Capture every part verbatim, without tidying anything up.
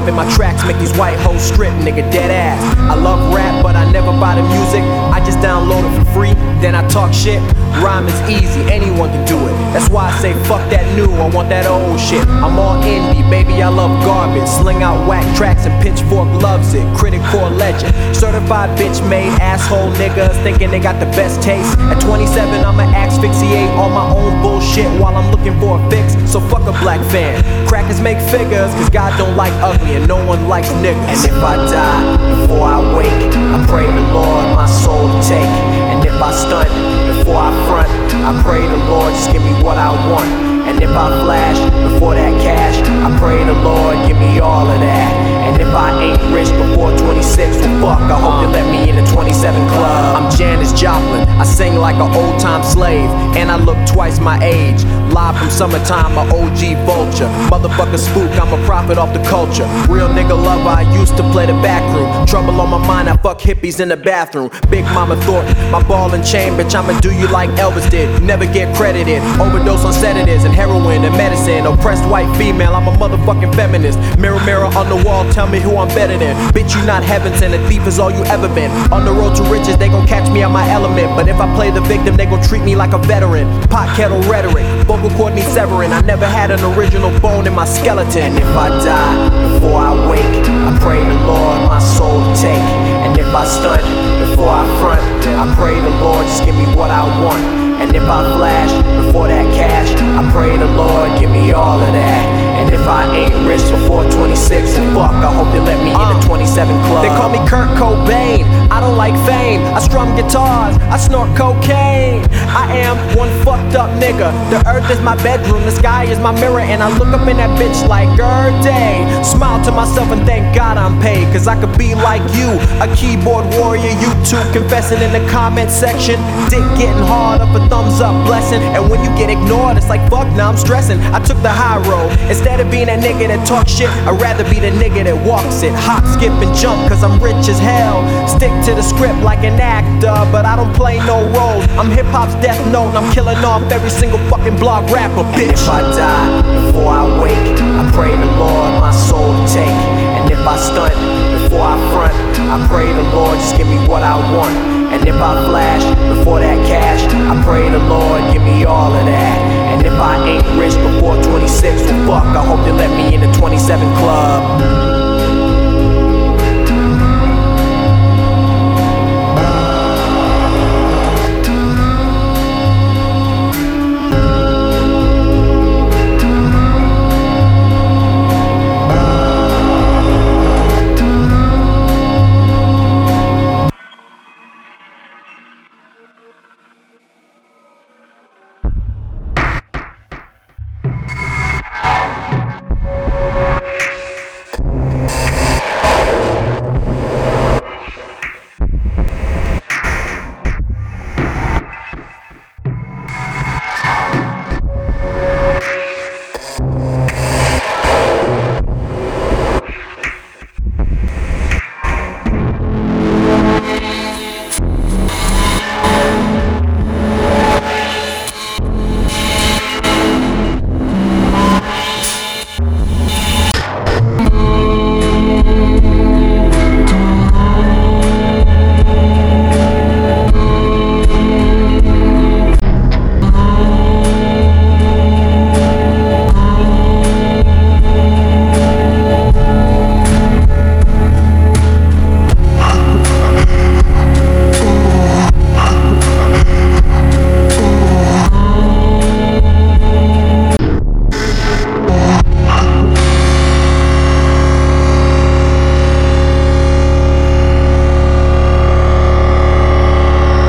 in my tracks make these white hoes strip, nigga, dead ass. I love rap, but I never buy the music. I just download it for free, then I talk shit. Rhyme is easy, anyone can do it. That's why I say fuck that new, I want that old shit. I'm all indie, baby, I love garbage. Sling out whack tracks and Pitchfork loves it. Critic core legend, certified bitch made asshole niggas thinking they got the best taste. At twenty-seven I'ma asphyxiate all my own bullshit while I'm looking for a fix. So fuck a black fan. Crackers make figures, cause God don't like ugly and no one likes niggas. And if I die before I wake, I pray the Lord my soul to take. And if I stunt before I front, I pray the Lord just give me what I want. And if I flash before that cash, I pray the Lord give me all of that. And if I ain't rich before twenty-six, well fuck, I hope they let me in the twenty-seven club. I'm Janis Joplin, I sing like an old time slave, and I look twice my age. Live from summertime, my O G vulture. Motherfucker spook, I'm a prophet off the culture. Real nigga lover, I used to play the back room. Trouble on my mind, I fuck hippies in the bathroom. Big Mama Thornton, my ball and chain, bitch, I'ma do you like Elvis did. Never get credited, overdose on sedatives and heroin and medicine. Oppressed white female, I'm a motherfucking feminist. Mirror, mirror on the wall, tell me who I'm better than. Bitch, you not heaven's and a thief is all you ever been. On the road to riches, they gon' catch me on my element. But if I play the victim, they gon' treat me like a veteran. Pot kettle rhetoric, vocal cord me severing. I never had an original bone in my skeleton. And if I die before I wake, I pray the Lord my soul to take. And if I stunt before I front, I pray the Lord just give me what I want. And if I flash before that cash, I pray the Lord give me all of that. And if I ain't rich before twenty-six, then fuck, I hope they let me in the twenty-seven club. They call me Kurt Cobain, I don't like fame. I strum guitars, I snort cocaine. I am one fucked up nigga. The earth is my bedroom, the sky is my mirror. And I look up in that bitch like er day. Smile to myself and thank God I'm paid. Cause I could be like you, a keyboard warrior. You two confessing in the comment section. Dick getting harder for thumbs up blessing. And when you get ignored, it's like fuck, now I'm stressing. I took the high road. Instead of being that nigga that talk shit, I'd rather be the nigga that walks it. Hop, skip, and jump, cause I'm rich as hell. Stick to the script like an actor, but I don't play no roles. I'm hip-hop's death note, and I'm killing off every single fucking blog rapper, bitch. And if I die before I wake, I pray the Lord my soul to take. And if I stunt before I front, I pray the Lord just give me what I want. And if I flash before that cash, I pray the Lord give me all of that. And if I ain't rich before twenty-six, well fuck, I hope they let me in the twenty-seven club.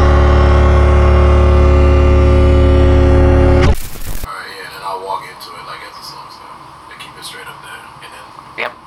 Into it.